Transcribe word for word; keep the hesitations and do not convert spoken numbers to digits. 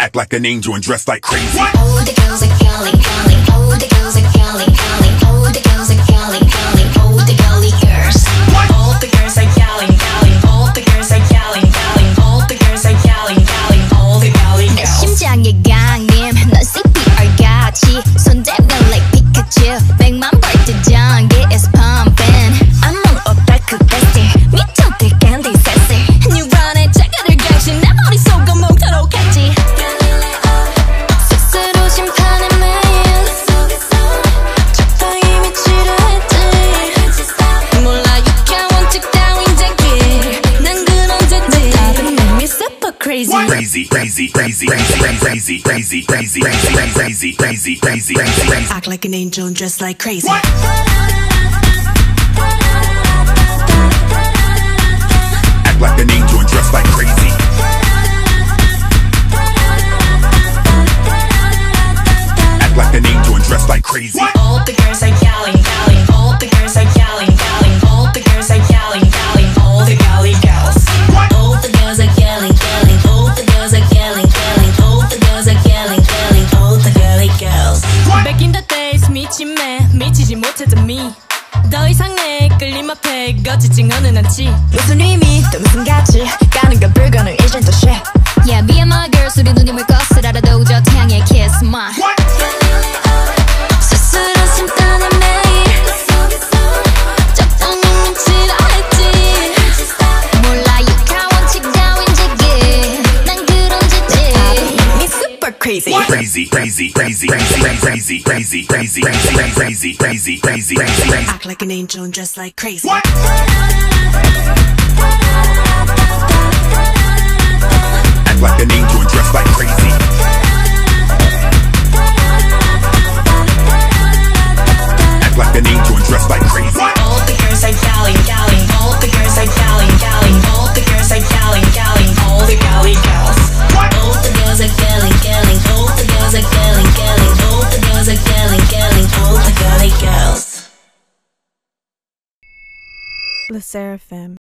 Act like an angel and dress like crazy. All the girls are yelling, yelling. All the girls are yelling, yelling. All the girls are yelling, yelling. All the girly girls. All the girls are yelling, yelling. All the girls are yelling, yelling. All the girls are yelling, yelling. All the girly 내 girls. 심장의 강림, 넌 씨피알 같이 손잡고 like Pikachu. 백만 볼트 전기 is pumping. I'm on otaku bestie. 미쳤대 candy sassy. You run it, 작가들 갱신. 내 머릿속은 몽타로 catchy. 스스로 심판의 매일. 적당히 미치려 했지. 몰라 유쾌한 원칙 따윈 제길. 난 그런 제지. 다른 놈이 super crazy. Crazy, crazy, crazy, crazy, crazy, crazy, crazy, crazy, crazy, crazy, crazy, crazy. Act like an angel and dress like crazy. Act like an angel and dress like crazy. Act like an angel and dress like crazy. All the girls are yelling, yelling. All the girls are yelling, yelling. All the girls are yelling, yelling. All the girly girls. All the girls are yelling, yelling. All the girls are yelling, yelling. All the girls are yelling, yelling. All the girly girls. Back in the days 미친 매 미치지 못했던 me. 더 이상의 끌림 앞에 거치지 않는 않지. 무슨 의미 또 무슨 가치 가는 건 불가능 이젠 또 shit. Yeah, me and my girls 우리 눈이 물 것을 알아도 저 태양의 kiss my. 스스로 심판의 매일. 적당히 미치려 했지. 몰라 유쾌한 원칙 따윈 제길. 난 그런 제지. Me super crazy. Crazy, crazy, crazy, crazy, crazy, crazy, crazy, crazy, crazy, crazy, crazy, crazy. Act like an angel and dress like crazy. Act like an angel and dress like crazy. Act like an angel and dress like crazy. All the girls are yelling, yelling. All the girls are yelling, yelling. All the girls are yelling, yelling. All the girly girls. All the girls are yelling, yelling. All the girls are yelling, yelling. All the girls are yelling, yelling. All the girly girls. Le Seraphim.